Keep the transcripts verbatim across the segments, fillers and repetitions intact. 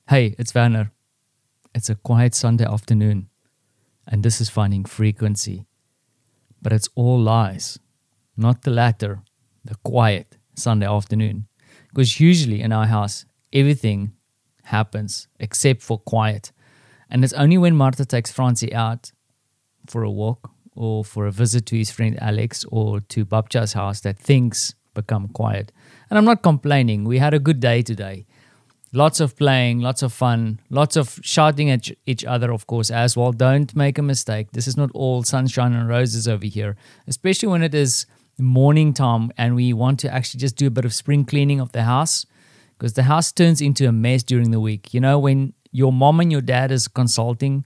Hey, it's Werner. It's a quiet Sunday afternoon, and this is Finding Frequency. But it's all lies, not the latter, the quiet Sunday afternoon. Because usually in our house, everything happens except for quiet. And it's only when Martha takes Francie out for a walk or for a visit to his friend Alex or to Babcha's house that things become quiet. And I'm not complaining. We had a good day today. Lots of playing, lots of fun, lots of shouting at each other, of course, as well. Don't make a mistake. This is not all sunshine and roses over here, especially when it is morning time and we want to actually just do a bit of spring cleaning of the house, because the house turns into a mess during the week. You know, when your mom and your dad is consulting,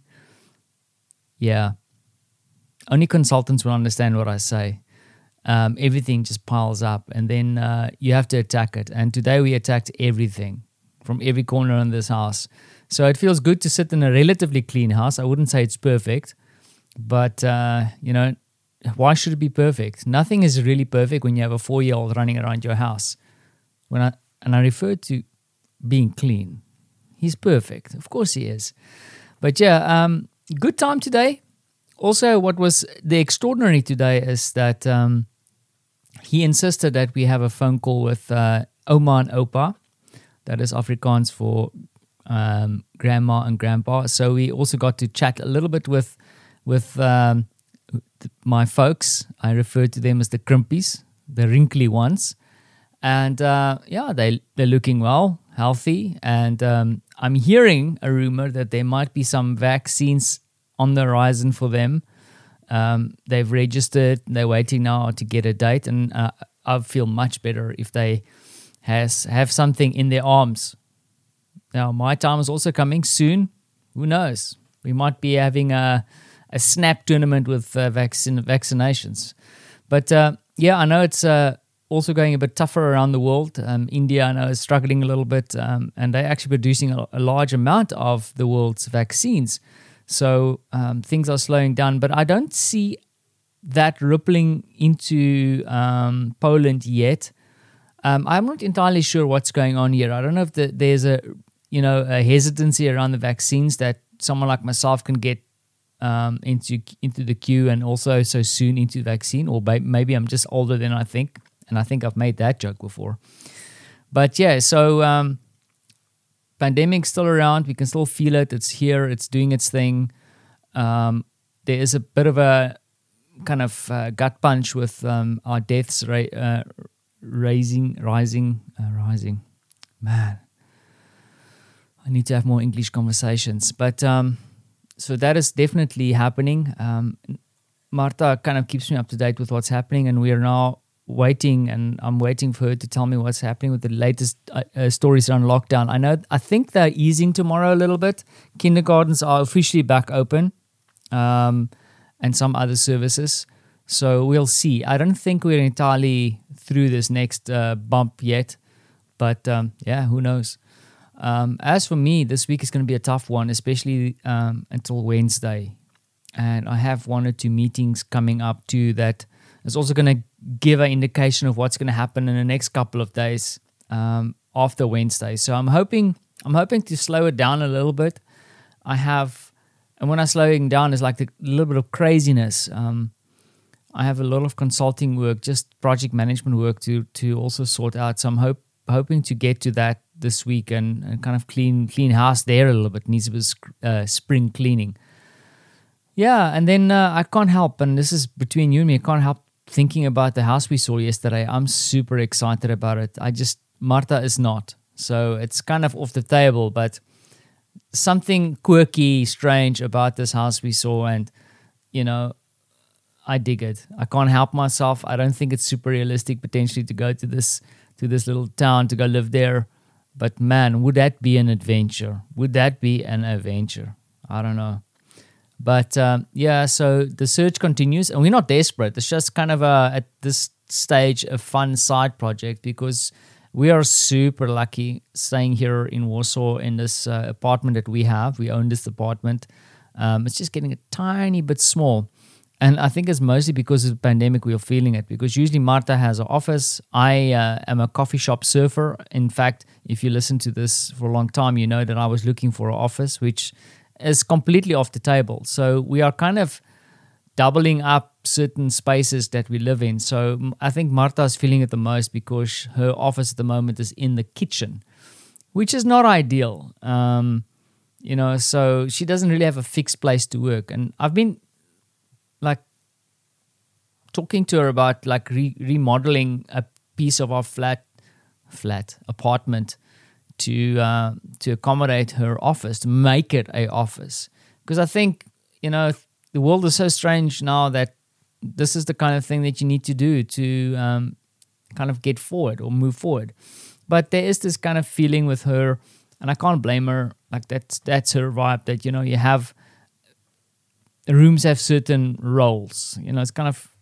yeah, only consultants will understand what I say. Um, everything just piles up and then uh, you have to attack it. And today we attacked everything from every corner in this house. So it feels good to sit in a relatively clean house. I wouldn't say it's perfect, but, uh, you know, why should it be perfect? Nothing is really perfect when you have a four-year-old running around your house. When I And I refer to being clean. He's perfect. Of course he is. But yeah, um, good time today. Also, what was the extraordinary today is that um, he insisted that we have a phone call with uh, Oma and Opa. That is Afrikaans for um, grandma and grandpa. So we also got to chat a little bit with with um, my folks. I refer to them as the crimpies, the wrinkly ones. And uh, yeah, they, they're looking well, healthy. And um, I'm hearing a rumor that there might be some vaccines on the horizon for them. Um, they've registered. They're waiting now to get a date. And uh, I feel much better if they has have something in their arms. Now, my time is also coming soon. Who knows? We might be having a, a snap tournament with uh, vaccine vaccinations. But uh, yeah, I know it's uh, also going a bit tougher around the world. Um, India, I know, is struggling a little bit, um, and they're actually producing a, a large amount of the world's vaccines. So um, things are slowing down, but I don't see that rippling into um, Poland yet. Um, I'm not entirely sure what's going on here. I don't know if the, there's a, you know, a hesitancy around the vaccines that someone like myself can get um, into into the queue and also so soon into the vaccine, or maybe I'm just older than I think, and I think I've made that joke before. But yeah, so um, pandemic's still around. We can still feel it. It's here. It's doing its thing. Um, there is a bit of a kind of uh, gut punch with um, our deaths rate. Uh, Rising, rising, uh, rising. Man, I need to have more English conversations. But um, so that is definitely happening. Um, Martha kind of keeps me up to date with what's happening, and we are now waiting, and I'm waiting for her to tell me what's happening with the latest uh, uh, stories around lockdown. I know, I think they're easing tomorrow a little bit. Kindergartens are officially back open, um, and some other services. So we'll see. I don't think we're entirely through this next uh, bump yet, but um, yeah, who knows? Um, as for me, this week is going to be a tough one, especially um, until Wednesday. And I have one or two meetings coming up too that is also going to give an indication of what's going to happen in the next couple of days um, after Wednesday. So I'm hoping I'm hoping to slow it down a little bit. I have, and when I'm slowing down, it's like a little bit of craziness. Um, I have a lot of consulting work, just project management work to to also sort out. So I'm hope, hoping to get to that this week and, and kind of clean clean house there a little bit. Needs a bit of uh, spring cleaning. Yeah, and then uh, I can't help, and this is between you and me, I can't help thinking about the house we saw yesterday. I'm super excited about it. I just, Martha is not. So it's kind of off the table, but something quirky, strange about this house we saw, and, you know, I dig it. I can't help myself. I don't think it's super realistic potentially to go to this to this little town to go live there. But man, would that be an adventure? Would that be an adventure? I don't know. But um, yeah, so the search continues, and we're not desperate. It's just kind of a, at this stage a fun side project because we are super lucky staying here in Warsaw in this uh, apartment that we have. We own this apartment. Um, it's just getting a tiny bit small. And I think it's mostly because of the pandemic we are feeling it. Because usually Marta has an office. I uh, am a coffee shop surfer. In fact, if you listen to this for a long time, you know that I was looking for an office, which is completely off the table. So we are kind of doubling up certain spaces that we live in. So I think Marta is feeling it the most because her office at the moment is in the kitchen, which is not ideal. Um, you know, so she doesn't really have a fixed place to work. And I've been like talking to her about like re- remodeling a piece of our flat flat apartment to uh, to accommodate her office, to make it a office. Because I think, you know, the world is so strange now that this is the kind of thing that you need to do to um, kind of get forward or move forward. But there is this kind of feeling with her, and I can't blame her. Like that's that's her vibe. That, you know, you have rooms have certain roles. You know, it's kind of,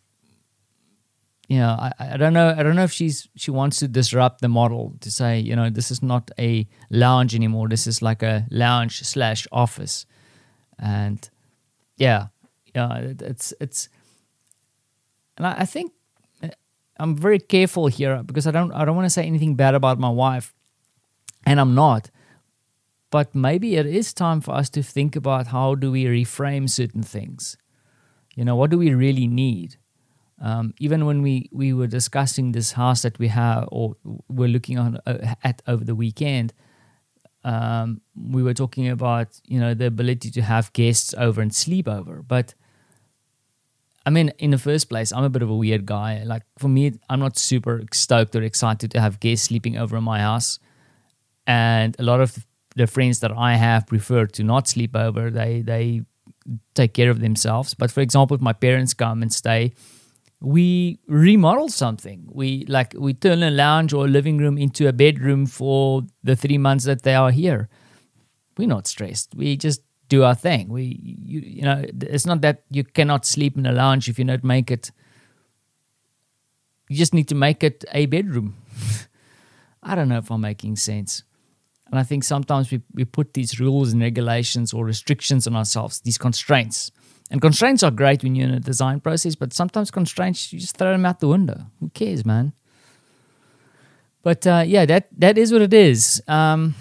you know, I, I don't know. I don't know if she's she wants to disrupt the model to say, you know, this is not a lounge anymore. This is like a lounge slash office, and yeah, yeah, it, it's it's, and I, I think I'm very careful here because I don't I don't want to say anything bad about my wife, and I'm not. But maybe it is time for us to think about how do we reframe certain things. You know, what do we really need? Um, even when we, we were discussing this house that we have or we're looking on, uh, at over the weekend, um, we were talking about, you know, the ability to have guests over and sleep over. But, I mean, in the first place, I'm a bit of a weird guy. Like, for me, I'm not super stoked or excited to have guests sleeping over in my house. And a lot of the friends that I have prefer to not sleep over. They they take care of themselves. But for example, if my parents come and stay, we remodel something. We like we turn a lounge or a living room into a bedroom for the three months that they are here. We're not stressed. We just do our thing. We you, you know it's not that you cannot sleep in a lounge if you don't make it. You just need to make it a bedroom. I don't know if I'm making sense. And I think sometimes we, we put these rules and regulations or restrictions on ourselves, these constraints. And constraints are great when you're in a design process, but sometimes constraints, you just throw them out the window. Who cares, man? But uh, yeah, that that is what it is. Um,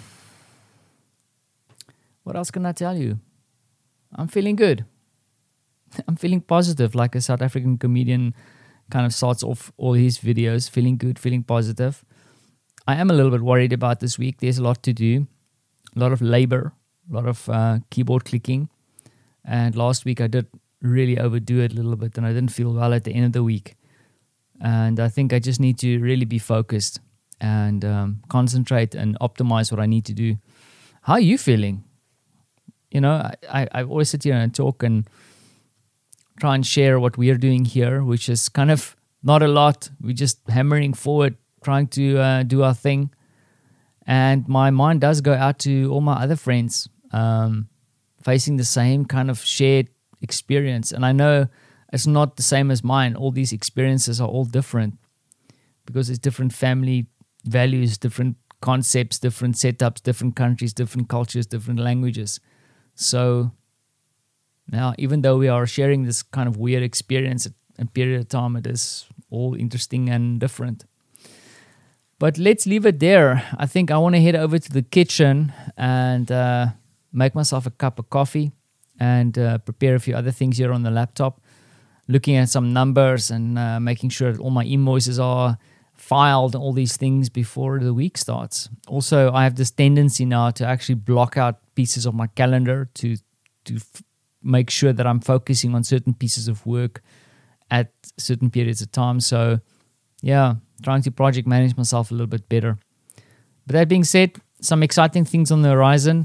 what else can I tell you? I'm feeling good. I'm feeling positive, like a South African comedian kind of starts off all his videos, feeling good, feeling positive. I am a little bit worried about this week. There's a lot to do, a lot of labor, a lot of uh, keyboard clicking. And last week I did really overdo it a little bit and I didn't feel well at the end of the week. And I think I just need to really be focused and um, concentrate and optimize what I need to do. How are you feeling? You know, I, I, I always sit here and talk and try and share what we are doing here, which is kind of not a lot. We're just hammering forward, trying to uh, do our thing. And my mind does go out to all my other friends um, facing the same kind of shared experience. And I know it's not the same as mine. All these experiences are all different because it's different family values, different concepts, different setups, different countries, different cultures, different languages. So now, even though we are sharing this kind of weird experience at a period of time, it is all interesting and different. But let's leave it there. I think I want to head over to the kitchen and uh, make myself a cup of coffee and uh, prepare a few other things here on the laptop, looking at some numbers and uh, making sure that all my invoices are filed and all these things before the week starts. Also, I have this tendency now to actually block out pieces of my calendar to to f- make sure that I'm focusing on certain pieces of work at certain periods of time. So, yeah, trying to project manage myself a little bit better. But that being said, some exciting things on the horizon.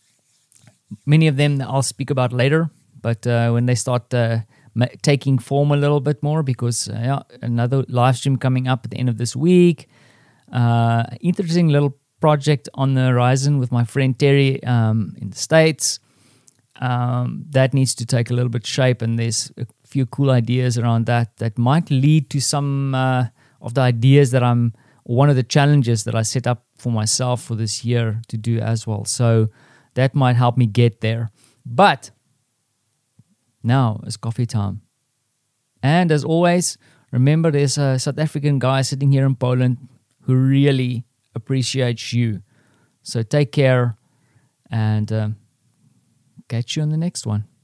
Many of them I'll speak about later, but uh, when they start uh, ma- taking form a little bit more, because uh, yeah, another live stream coming up at the end of this week. Uh, interesting little project on the horizon with my friend Terry um, in the States. Um, that needs to take a little bit shape, and there's a few cool ideas around that that might lead to some uh, of the ideas that I'm, one of the challenges that I set up for myself for this year to do as well. So that might help me get there. But now it's coffee time. And as always, remember there's a South African guy sitting here in Poland who really appreciates you. So take care and um, catch you on the next one.